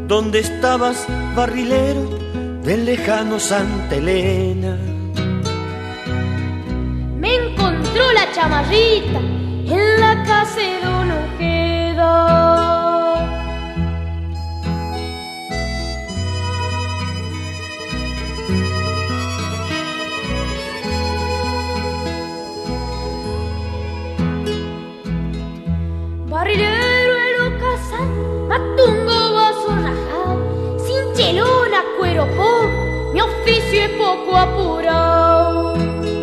¿Dónde estabas, barrilero del lejano Santa Elena? Me encontró la chamarrita en la casa de Don Ojeda. Barrilero en ocasión, matungo vaso rajado, sin chelona, cuero poco, mi oficio es poco apurado.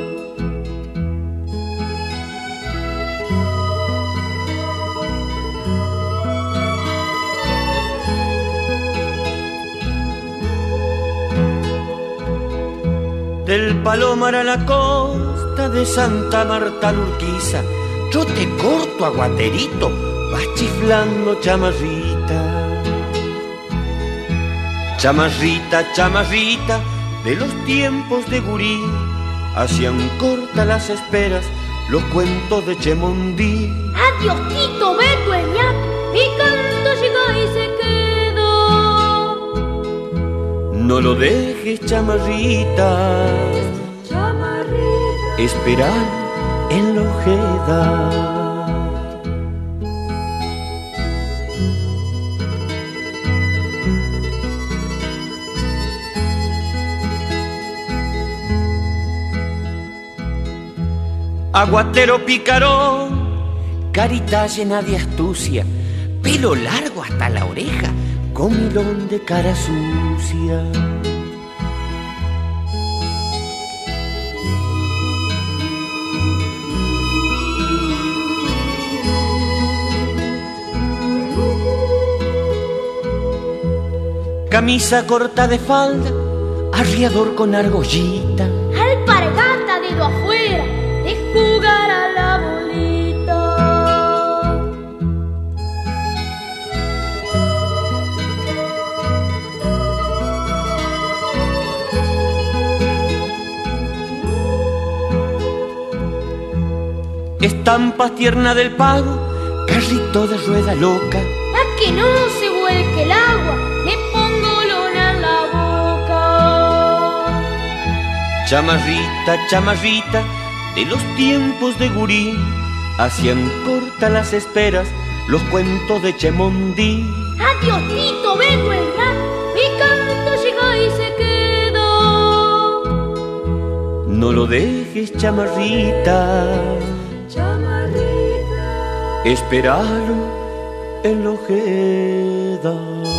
Del Palomar a la costa de Santa Marta Lurquiza, yo te corto aguaterito, vas chiflando chamarrita. Chamarrita, chamarrita, de los tiempos de gurí, hacían corta las esperas los cuentos de Chemondí. Adiós Tito, Beto, el ñato, mi canto llegó y se quedó. No lo dejes, chamarrita, Chamarrita, esperar en la Ojeda. Aguatero picarón, carita llena de astucia, pelo largo hasta la oreja, comilón de cara sucia. Camisa corta de falda, arriador con argollita, alpargata dedo afuera, de jugar a la bolita. Estampas tierna del pago, carrito de rueda loca. Pa' que no se vuelque el agua, le pongo lona en la boca. Chamarrita, chamarrita, de los tiempos de gurí, hacían corta las esperas los cuentos de Chemondí. Adiós Tito, Beto, el ñato, mi canto llegó y se quedó. No lo dejes, chamarrita, Chamarrita, esperalo en la Ojeda.